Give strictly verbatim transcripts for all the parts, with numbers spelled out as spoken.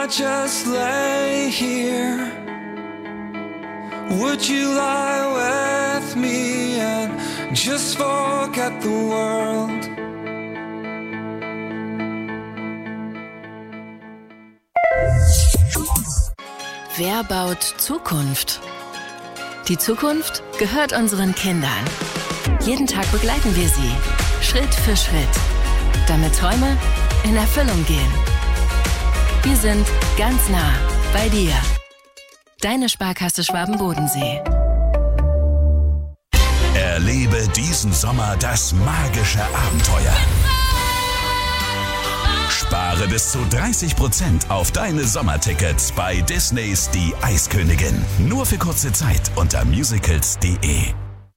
I just lay here? Would you lie with me and just forget the world? Wer baut Zukunft? Die Zukunft gehört unseren Kindern. Jeden Tag begleiten wir sie, Schritt für Schritt, damit Träume in Erfüllung gehen. Wir sind ganz nah bei dir. Deine Sparkasse Schwaben-Bodensee. Erlebe diesen Sommer das magische Abenteuer. Spare bis zu dreißig Prozent auf deine Sommertickets bei Disneys Die Eiskönigin. Nur für kurze Zeit unter musicals punkt de.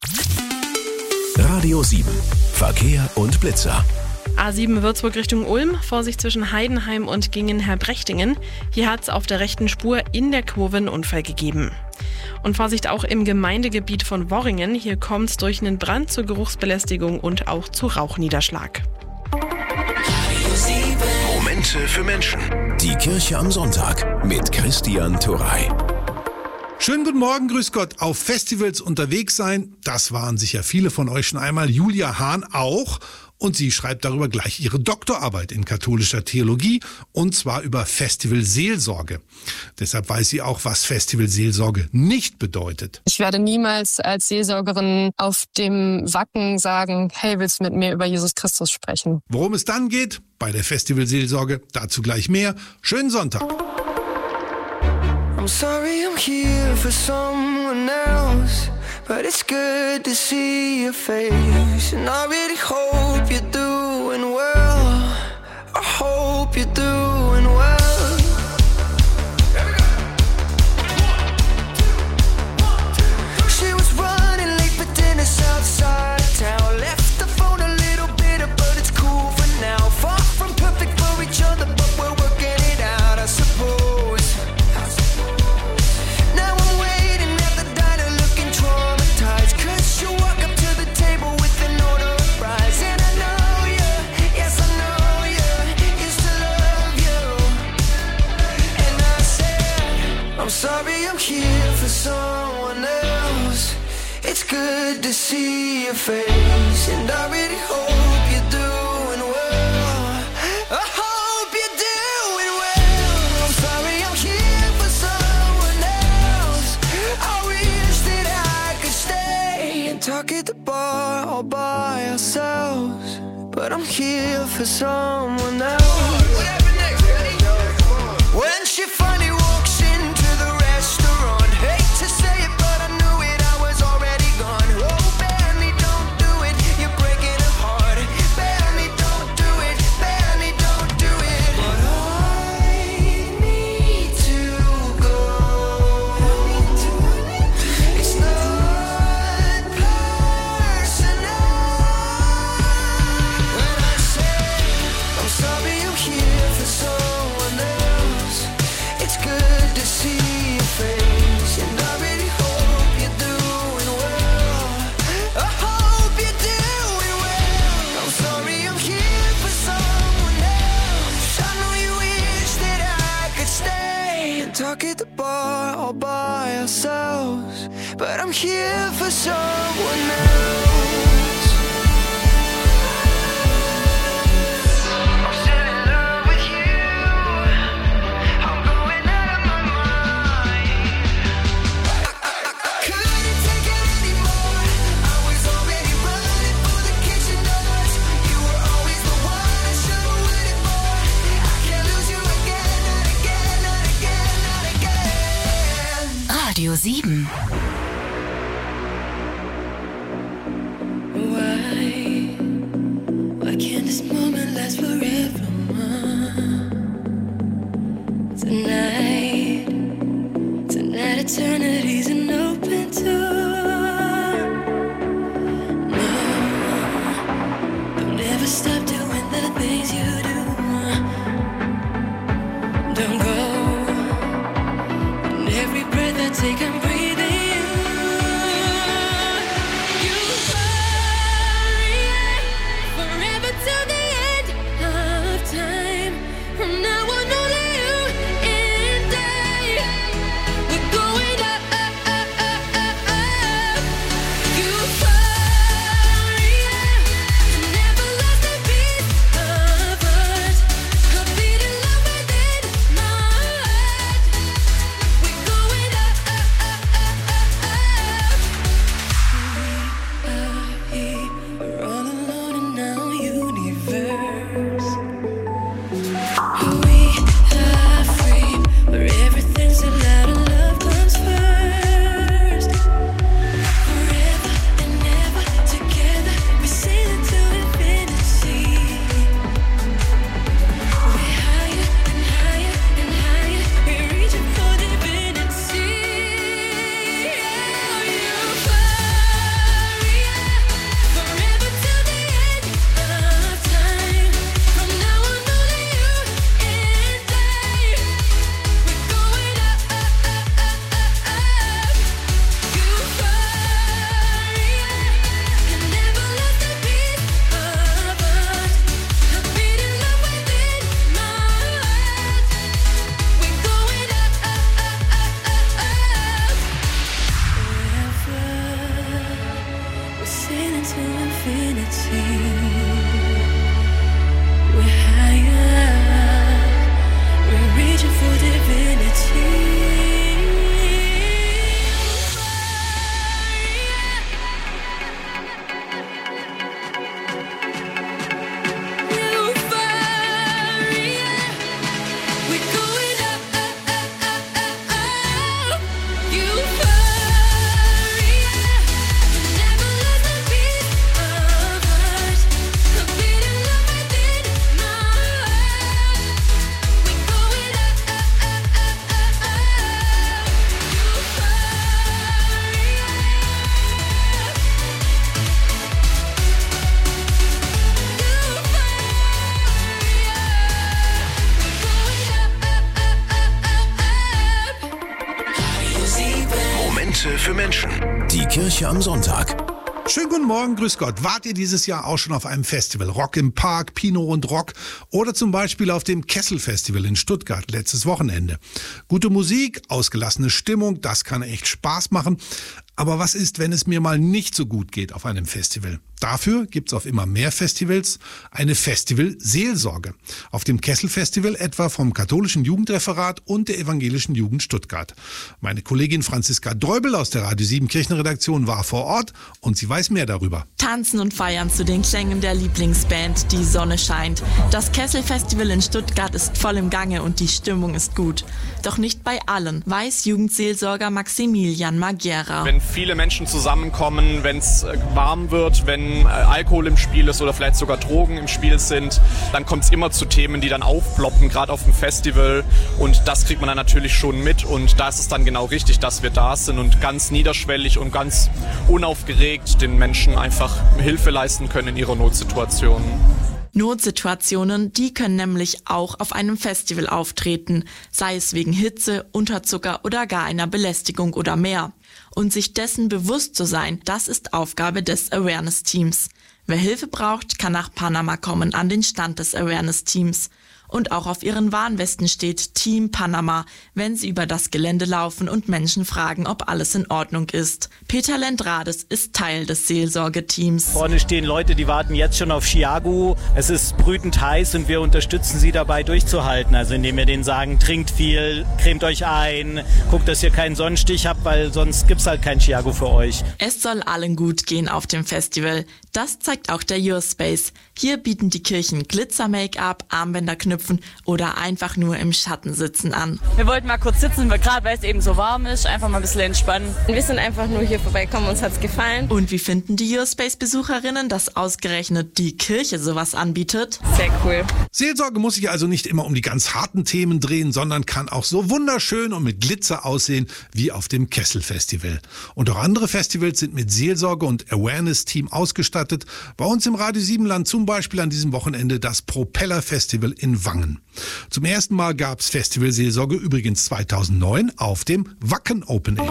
Radio sieben. Verkehr und Blitzer. A sieben Würzburg Richtung Ulm, Vorsicht zwischen Heidenheim und Gingen-Herbrechtingen. Hier hat es auf der rechten Spur in der Kurve einen Unfall gegeben. Und Vorsicht auch im Gemeindegebiet von Worringen. Hier kommt es durch einen Brand zur Geruchsbelästigung und auch zu Rauchniederschlag. Momente für Menschen. Die Kirche am Sonntag mit Christian Turrey. Schönen guten Morgen, grüß Gott. Auf Festivals unterwegs sein, das waren sicher viele von euch schon einmal. Julia Hahn auch. Und sie schreibt darüber gleich ihre Doktorarbeit in katholischer Theologie, und zwar über Festivalseelsorge. Deshalb weiß sie auch, was Festivalseelsorge nicht bedeutet. Ich werde niemals als Seelsorgerin auf dem Wacken sagen, hey, willst du mit mir über Jesus Christus sprechen? Worum es dann geht bei der Festivalseelsorge, dazu gleich mehr. Schönen Sonntag. I'm sorry I'm here for someone else, but it's good to see your face. And I really hope you're doing well. I hope you're doing well. She was running late for dinner outside town. Left the phone a little bitter, but it's cool for now. Far from perfect for each other, but we're working it out, I suppose. I'm sorry I'm here for someone else. It's good to see your face, and I really hope you're doing well. I hope you're doing well. I'm sorry I'm here for someone else. I wish that I could stay and talk at the bar all by ourselves, but I'm here for someone else. When she finally walks into the restaurant, hate to say it, but I knew it, I was already gone. Oh, Benny, don't do it, you're breaking her heart. Benny, don't do it, Benny, don't do it. But I need to go. It's not personal. When I say I'm sorry I'm here for someone else, it's good to see your face, and I really hope you're doing well. I hope you're doing well. I'm sorry I'm here for someone else. I know you wish that I could stay and talk at the bar all by ourselves, but I'm here for someone else. Radio sieben. Why, why can't this moment last forever? Tonight, tonight eternity's an open door. No, don't ever stop doing the things you do. Don't go. And every breath I take, I'm breathing you. You are forever till the end of time. From now on, only you Münze für Menschen. Die Kirche am Sonntag. Schönen guten Morgen, grüß Gott. Wart ihr dieses Jahr auch schon auf einem Festival? Rock im Park, Pinot und Rock oder zum Beispiel auf dem Kessel Festival in Stuttgart letztes Wochenende. Gute Musik, ausgelassene Stimmung, das kann echt Spaß machen. Aber was ist, wenn es mir mal nicht so gut geht auf einem Festival? Dafür gibt's auf immer mehr Festivals eine Festival-Seelsorge. Auf dem Kessel-Festival etwa vom katholischen Jugendreferat und der evangelischen Jugend Stuttgart. Meine Kollegin Franziska Dräubel aus der Radio sieben Kirchenredaktion war vor Ort und sie weiß mehr darüber. Tanzen und feiern zu den Klängen der Lieblingsband Die Sonne scheint. Das Kessel-Festival in Stuttgart ist voll im Gange und die Stimmung ist gut. Doch nicht bei allen, weiß Jugendseelsorger Maximilian Magiera. Wenn viele Menschen zusammenkommen, wenn es warm wird, wenn Alkohol im Spiel ist oder vielleicht sogar Drogen im Spiel sind, dann kommt es immer zu Themen, die dann aufploppen, gerade auf dem Festival. Und das kriegt man dann natürlich schon mit. Und da ist es dann genau richtig, dass wir da sind und ganz niederschwellig und ganz unaufgeregt den Menschen einfach Hilfe leisten können in ihrer Notsituation. Notsituationen, die können nämlich auch auf einem Festival auftreten, sei es wegen Hitze, Unterzucker oder gar einer Belästigung oder mehr. Und sich dessen bewusst zu sein, das ist Aufgabe des Awareness-Teams. Wer Hilfe braucht, kann nach Panama kommen an den Stand des Awareness-Teams. Und auch auf ihren Warnwesten steht Team Panama, wenn sie über das Gelände laufen und Menschen fragen, ob alles in Ordnung ist. Peter Lendrades ist Teil des Seelsorgeteams. Vorne stehen Leute, die warten jetzt schon auf Chiago. Es ist brütend heiß und wir unterstützen sie dabei durchzuhalten. Also indem wir denen sagen, trinkt viel, cremt euch ein, guckt, dass ihr keinen Sonnenstich habt, weil sonst gibt's halt kein Chiago für euch. Es soll allen gut gehen auf dem Festival. Das zeigt auch der Your Space. Hier bieten die Kirchen Glitzer-Make-up, Armbänderknüpfen oder einfach nur im Schatten sitzen an. Wir wollten mal kurz sitzen, gerade weil es eben so warm ist, einfach mal ein bisschen entspannen. Wir sind einfach nur hier vorbeigekommen, uns hat's gefallen. Und wie finden die Your Space-Besucherinnen, dass ausgerechnet die Kirche sowas anbietet? Sehr cool. Seelsorge muss sich also nicht immer um die ganz harten Themen drehen, sondern kann auch so wunderschön und mit Glitzer aussehen wie auf dem Kessel-Festival. Und auch andere Festivals sind mit Seelsorge und Awareness-Team ausgestattet. Bei uns im Radio sieben Land zum Beispiel an diesem Wochenende das Propeller-Festival in Wangen. Zum ersten Mal gab's Festivalseelsorge übrigens zweitausendneun auf dem Wacken Open Air.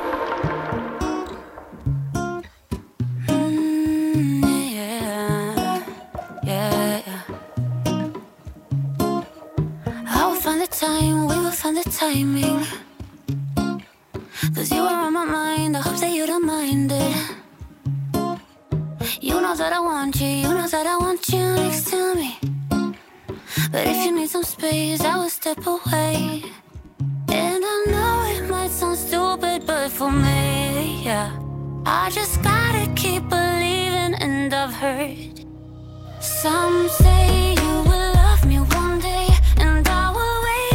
Timing, cause you were on my mind, I hope that you don't mind it. You know that I want you, you know that I want you next to me. But if you need some space, I will step away. And I know it might sound stupid, but for me, yeah, I just gotta keep believing. And I've heard some say you will love me one day, and I will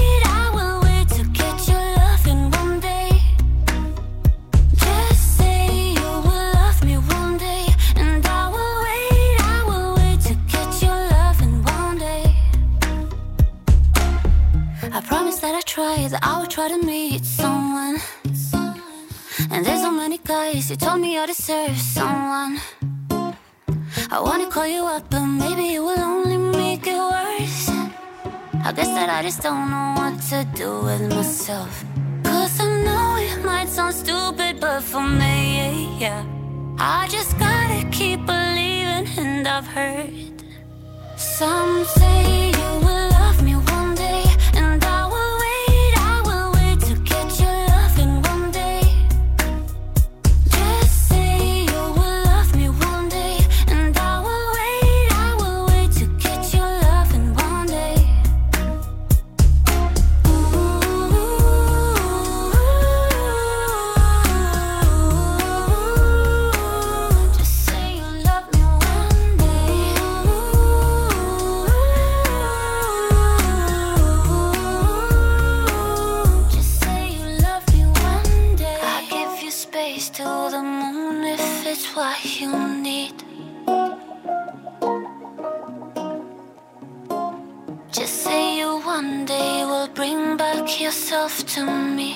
that I try, that I would try to meet someone. And there's so many guys who told me I deserve someone. I wanna call you up, but maybe it will only make it worse. I guess that I just don't know what to do with myself. Cause I know it might sound stupid, but for me, yeah, I just gotta keep believing. And I've heard some say you will love me one day, and I will to me.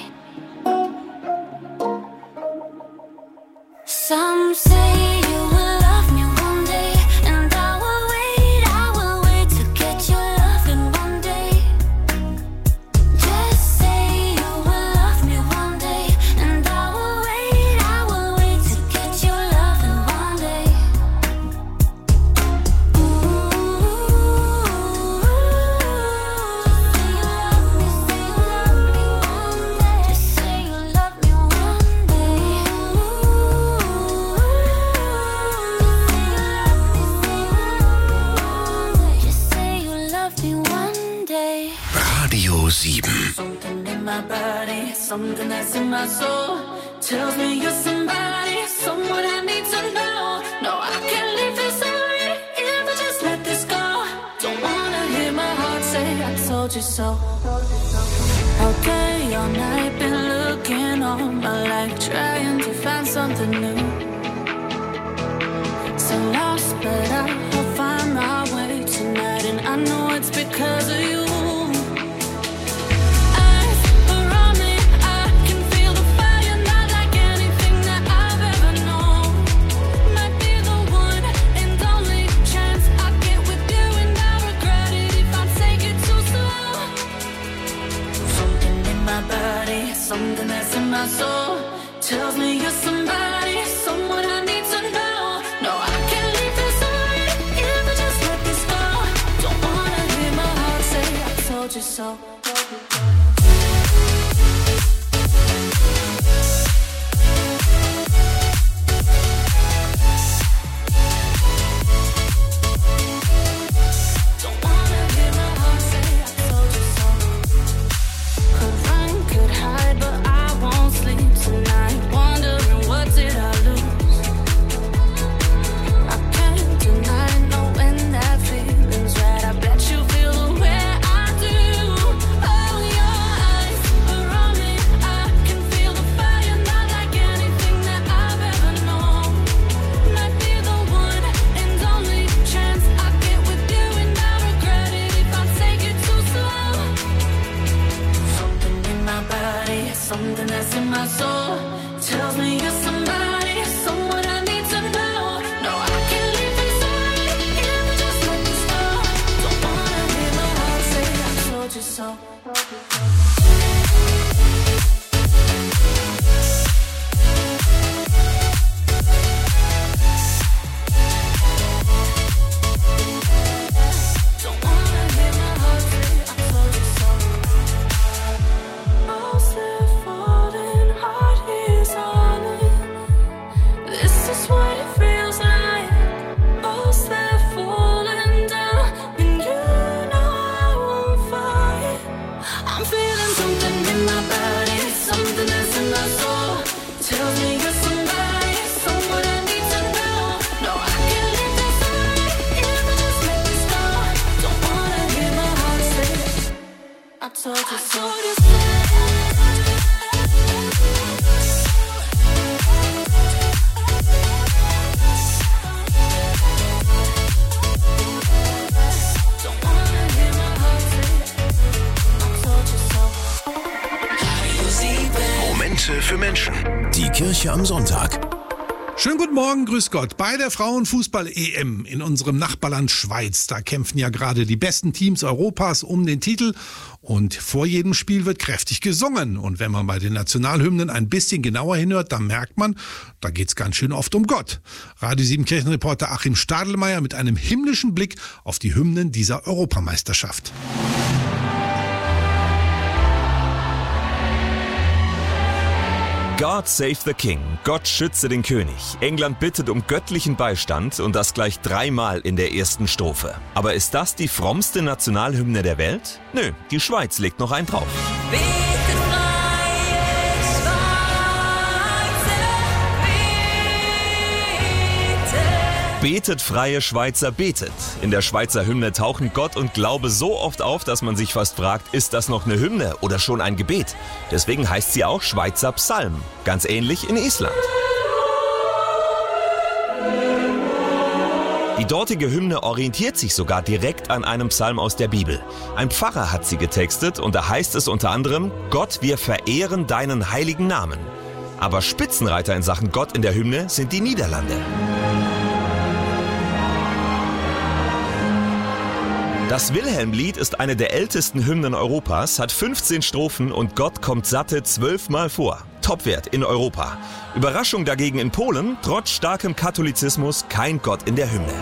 Some say you will love me one day, and I will wait, I will wait to get your love in one day. Just say you will love me one day, and I will wait. something that's in my soul tells me you're somebody, someone I need to know. No, I can't leave this already if I just let this go. Don't wanna hear my heart say I told you so. Okay, all night been looking all my life, trying to find something new. So lost, but I'll find my way tonight, and I know it's because of you. Something that's in my soul tells me you're somebody, someone I need to know. No, I can't leave this already if I just let this go. Don't wanna hear my heart say I told you so. Something that's in my soul tells me you're somebody, someone I need to know. No, I can't leave this already if I just let this go. Don't wanna hear my heart say I told you so. Momente für Menschen. Die Kirche am Sonntag. Schönen guten Morgen, grüß Gott. Bei der Frauenfußball-E M in unserem Nachbarland Schweiz, da kämpfen ja gerade die besten Teams Europas um den Titel. Und vor jedem Spiel wird kräftig gesungen. Und wenn man bei den Nationalhymnen ein bisschen genauer hinhört, dann merkt man, da geht's ganz schön oft um Gott. Radio sieben Kirchenreporter Achim Stadelmeier mit einem himmlischen Blick auf die Hymnen dieser Europameisterschaft. God save the King, Gott schütze den König. England bittet um göttlichen Beistand und das gleich dreimal in der ersten Strophe. Aber ist das die frommste Nationalhymne der Welt? Nö, die Schweiz legt noch einen drauf. Betet, freie Schweizer, betet. In der Schweizer Hymne tauchen Gott und Glaube so oft auf, dass man sich fast fragt, ist das noch eine Hymne oder schon ein Gebet? Deswegen heißt sie auch Schweizer Psalm. Ganz ähnlich in Island. Die dortige Hymne orientiert sich sogar direkt an einem Psalm aus der Bibel. Ein Pfarrer hat sie getextet und da heißt es unter anderem, Gott, wir verehren deinen heiligen Namen. Aber Spitzenreiter in Sachen Gott in der Hymne sind die Niederlande. Das Wilhelmlied ist eine der ältesten Hymnen Europas, hat fünfzehn Strophen und Gott kommt satte zwölfmal vor. Topwert in Europa. Überraschung dagegen in Polen, trotz starkem Katholizismus kein Gott in der Hymne.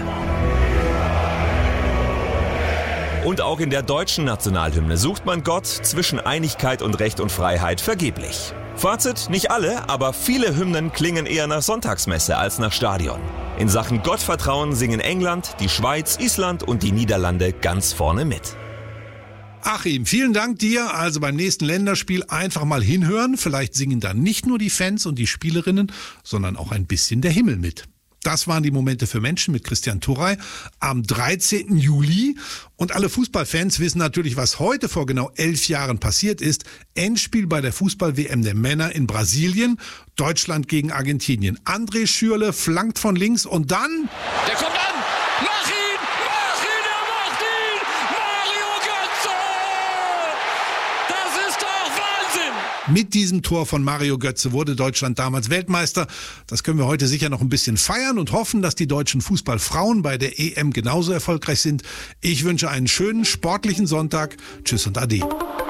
Und auch in der deutschen Nationalhymne sucht man Gott zwischen Einigkeit und Recht und Freiheit vergeblich. Fazit, nicht alle, aber viele Hymnen klingen eher nach Sonntagsmesse als nach Stadion. In Sachen Gottvertrauen singen England, die Schweiz, Island und die Niederlande ganz vorne mit. Achim, vielen Dank dir. Also beim nächsten Länderspiel einfach mal hinhören. Vielleicht singen dann nicht nur die Fans und die Spielerinnen, sondern auch ein bisschen der Himmel mit. Das waren die Momente für Menschen mit Christian Turrey am dreizehnten Juli. Und alle Fußballfans wissen natürlich, was heute vor genau elf Jahren passiert ist. Endspiel bei der Fußball-W M der Männer in Brasilien. Deutschland gegen Argentinien. André Schürrle flankt von links und dann... Der kommt an! Mach ihn! Mach ihn! Er macht ihn! Mario Götze! Das ist doch Wahnsinn! Mit diesem Tor von Mario Götze wurde Deutschland damals Weltmeister. Das können wir heute sicher noch ein bisschen feiern und hoffen, dass die deutschen Fußballfrauen bei der E M genauso erfolgreich sind. Ich wünsche einen schönen sportlichen Sonntag. Tschüss und Ade.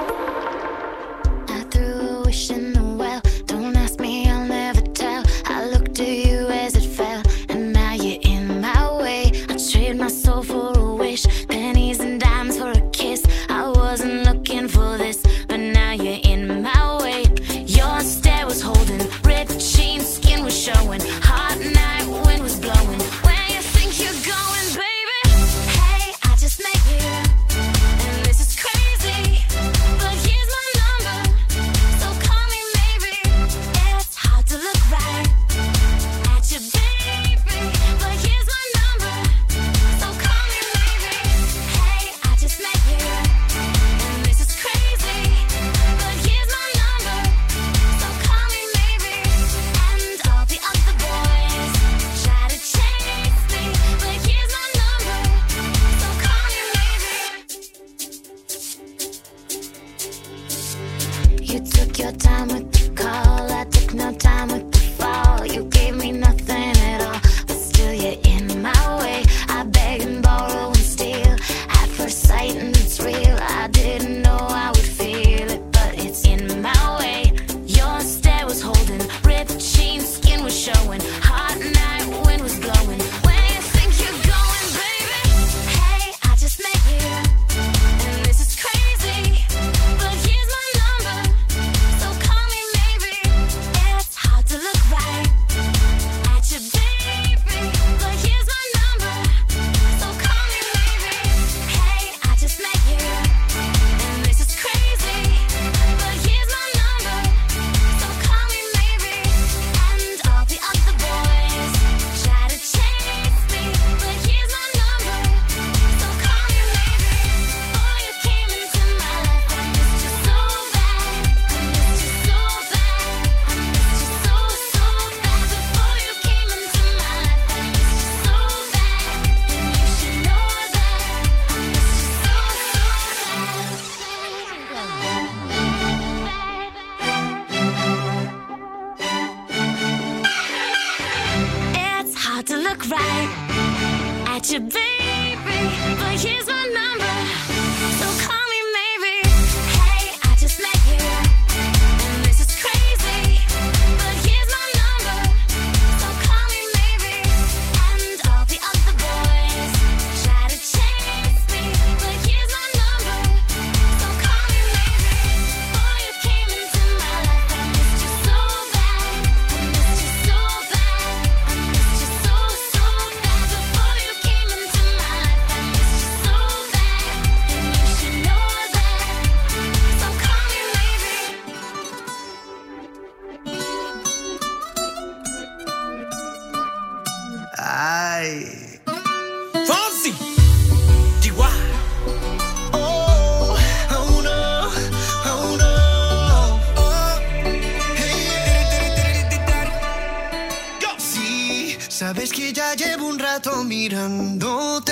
Sabes que ya llevo un rato mirándote.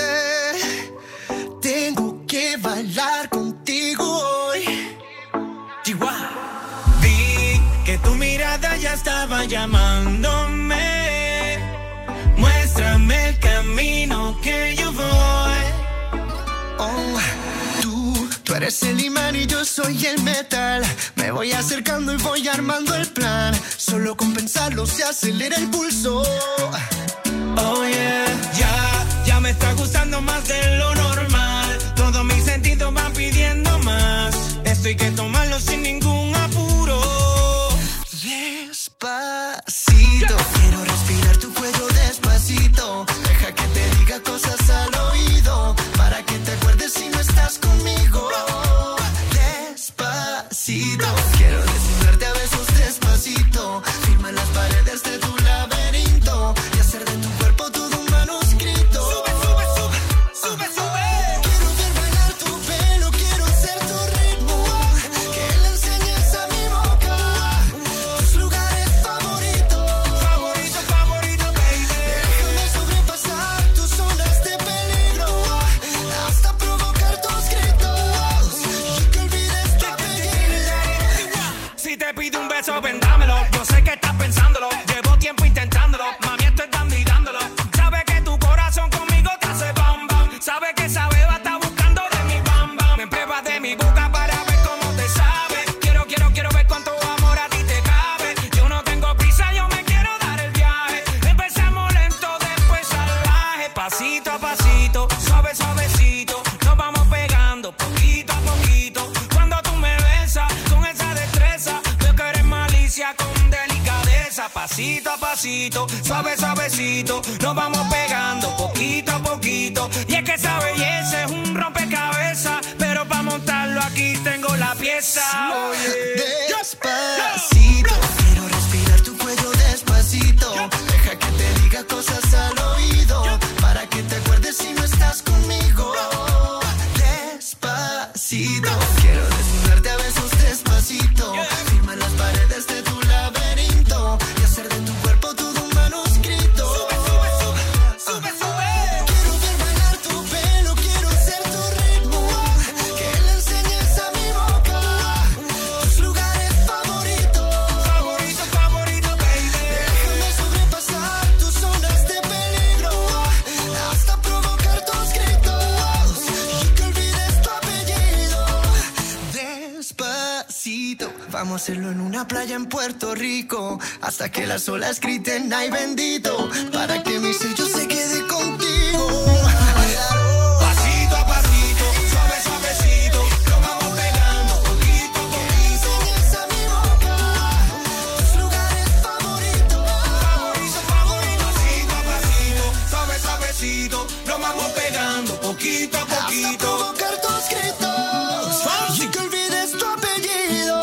Tengo que bailar contigo hoy. Chihuahua. Vi que tu mirada ya estaba llamándome. Muéstrame el camino que yo voy. Oh, tú, tú eres el imán y yo soy el metal. Me voy acercando y voy armando el plan. Solo con pensarlo se acelera el pulso. Oh yeah, ya, ya me está gustando más de lo normal. Todos mis sentidos van pidiendo más. Esto hay que tomarlo sin ningún apuro. Despacito, quiero respirar tu cuello despacito. Deja que te diga cosas al oído, para que te acuerdes si no estás conmigo. Despacito, quiero desnudarte a besos despacito, firma en las paredes de tu laberinto y hacer de tu cuerpo todo un manuscrito. Sube, sube, sube, sube, sube. Quiero ver bailar tu pelo, quiero ser tu ritmo, que le enseñes a mi boca tus lugares favoritos. Favorito, favorito, baby. Déjame sobrepasar tus zonas de peligro hasta provocar tus gritos y que olvides tu apellido. Si te pido un beso, ven dámelo. Yo sé que estás pensándolo. Llevo tiempo intentándolo. Mami, estoy dando y dándolo. Sabe que tu corazón conmigo te hace bam bam. Sabe que esa beba está buscando de mi bam bam. Me pruebas de mi boca para ver cómo te sabe. Quiero, quiero, quiero ver cuánto amor a ti te cabe. Yo no tengo prisa, yo me quiero dar el viaje. Empezamos lento, después salvaje. Pasito a pasito, suave, suavecito. Nos vamos pegando poquito a poquito. Cuando tú me besas con esa destreza, veo que eres malicia con delicadeza. Pasito a pasito, suave, suavecito. Nos vamos pegando poquito a poquito. Y es que esa belleza es un rompecabezas, pero para montarlo aquí tengo la pieza. Oye, Despacito, quiero respirar tu cuello despacito. Deja que te diga cosas al oído para que te acuerdes si no estás conmigo. Despacito, quiero desnudarte a besos despacito, firma en las paredes de tu laberinto y hacer de tu cuerpo todo un manuscrito. Sube, sube, sube, sube, sube. Quiero ver bailar tu pelo, quiero ser tu ritmo, que le enseñes a mi boca tus lugares favoritos. Favorito, favorito, baby. Déjame sobrepasar tus zonas de peligro hasta provocar tus gritos y que olvides tu apellido. Despacito, vamos a hacerlo en una playa en Puerto Rico hasta que las olas griten ay bendito, para que mi sello se quede contigo. pasito a pasito, suave, suavecito. Nos vamos pegando poquito a poquito. Enseñas a mi boca tus lugares favoritos. Favorito, favorito. Pasito a pasito, suave, suavecito. Nos vamos pegando poquito a Hasta poquito. provocar tus gritos y que olvides tu apellido.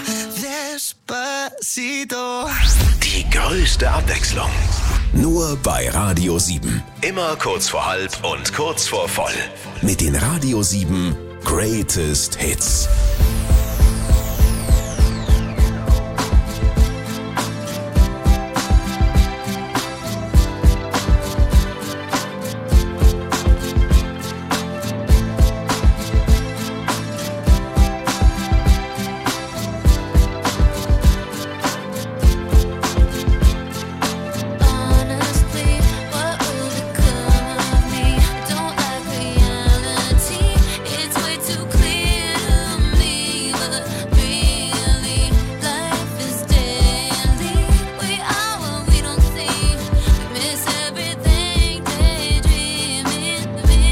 Despacito. Die größte Abwechslung. Nur bei Radio sieben. Immer kurz vor halb und kurz vor voll. Mit den Radio sieben Greatest Hits. Honestly, what will become of me? I don't like reality. It's way too clear to me, but really, life is daily. We are what we don't see. We miss everything, daydreaming.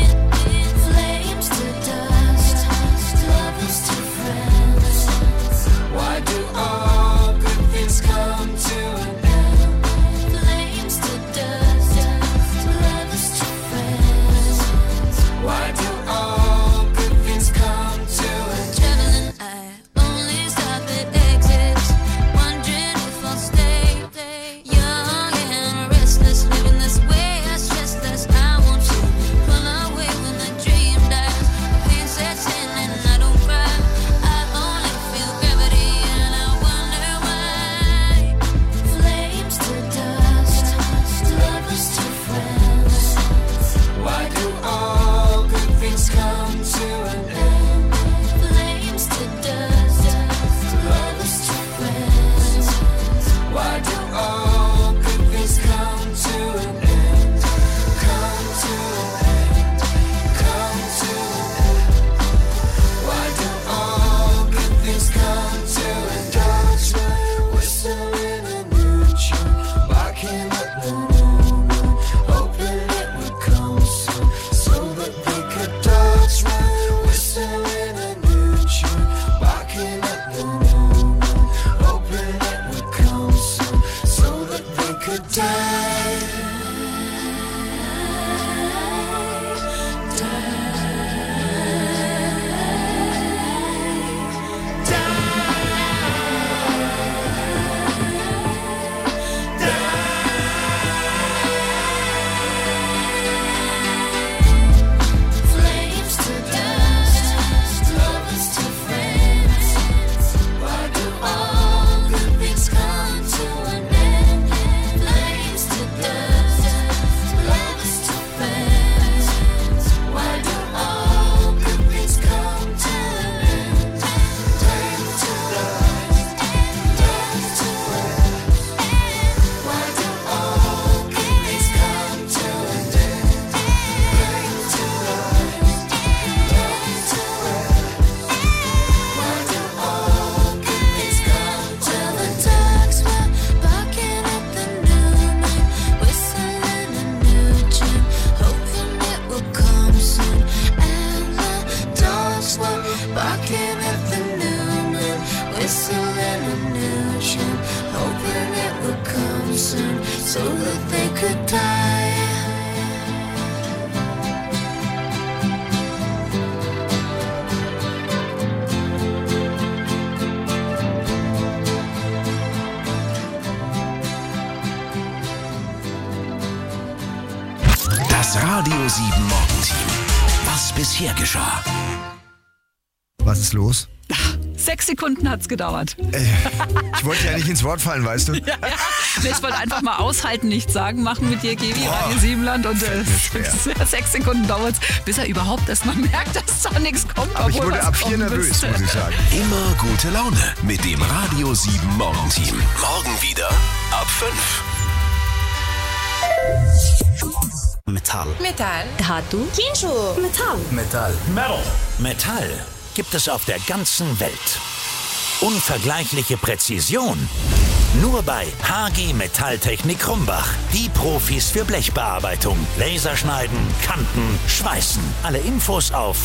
Flames to dust, lovers to friends. Why do all good things come to an end? Flames to dust, lovers to friends. Why do all good things come to an end? Traveling, I only stop at exits, wondering if I'll stay. Young and restless, living this way, I stress less. I want to pull away when the dream dies. Pain sets in and I don't cry. I only feel gravity and I wonder why. Flames to dust, lovers to friends. Why do all good things come to an end? Flames to dust, lovers to friends. Why do all good things come to an end? Come to an end. Come to an end. Why do all good things come to an end? Whistling a new tune, barking at the moon, hoping it would come soon, so that they could dance right. Whistling a new tune, barking at the moon, hoping it would come soon, so that they could die. Die. soon so that they could die. Das Radio sieben Morgenteam. Was bisher geschah. Was ist los? Sechs Sekunden hat's gedauert. Äh, ich wollte ja nicht ins Wort fallen, weißt du? Ja, ja. Ich wollte einfach mal aushalten, nichts sagen, machen mit dir, Gevi, Radio Siebenland. Und äh, sechs Sekunden dauert's, bis er überhaupt erst mal merkt, dass da nichts kommt. Aber ich wurde ab vier nervös, müsste. muss ich sagen. Immer gute Laune mit dem Radio sieben Morgenteam. Morgen wieder ab fünf. Metall. Metall. Dhatu. Kinshu. Metall. Metall. Metal. Metall gibt es auf der ganzen Welt. Unvergleichliche Präzision. Nur bei H G Metalltechnik Krumbach. Die Profis für Blechbearbeitung. Laserschneiden, Kanten, Schweißen. Alle Infos auf